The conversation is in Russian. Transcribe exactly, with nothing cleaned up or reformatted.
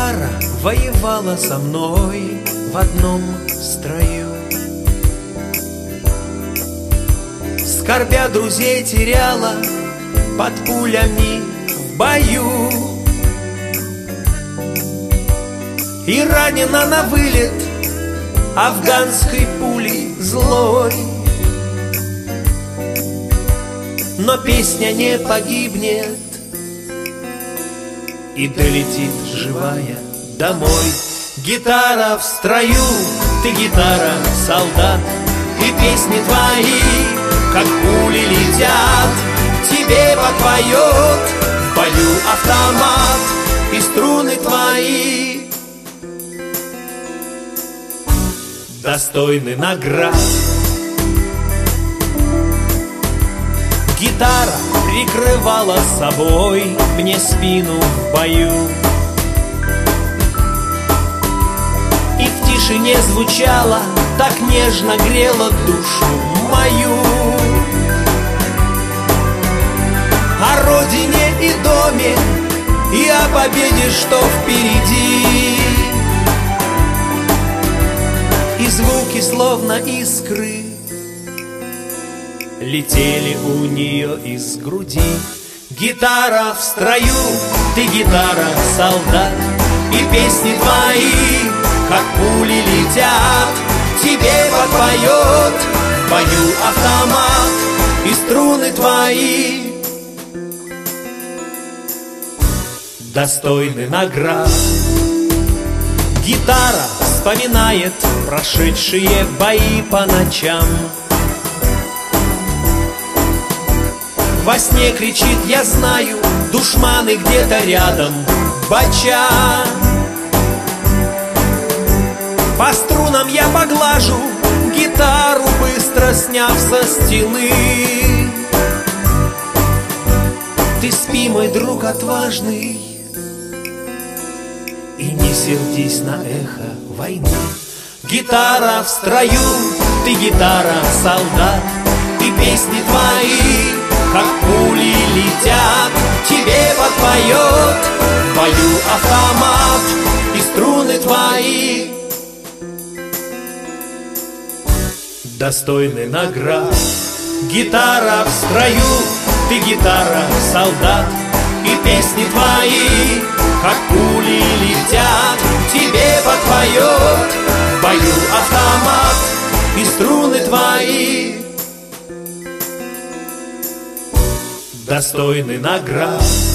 Гитара воевала со мной в одном строю. Скорбя друзей теряла под пулями в бою. И ранена на вылет афганской пулей злой. Но песня не погибнет и долетит живая домой. Гитара в строю, ты гитара, солдат, и песни твои, как пули летят, тебе подпоет в бою автомат, и струны твои достойны наград. Гитара прикрывала собой мне спину в бою, и в тишине звучала, так нежно грела душу мою. О родине и доме, и о победе, что впереди. И звуки, словно искры, летели у нее из груди. Гитара в строю, ты гитара, солдат, и песни твои, как пули летят, тебе подпоет в бою автомат, и струны твои достойны наград. Гитара вспоминает прошедшие бои по ночам. Во сне кричит, я знаю, душманы где-то рядом, бача. По струнам я поглажу гитару, быстро сняв со стены. Ты спи, мой друг отважный, и не сердись на эхо войны. Гитара в строю, ты гитара, солдат, и песни твои, как пули летят, тебе подпоет в бою автомат, и струны твои достойны наград. Гитара в строю, ты гитара, солдат, и песни твои, как пули летят, тебе подпоет в бою автомат, и струны твои достойны наград.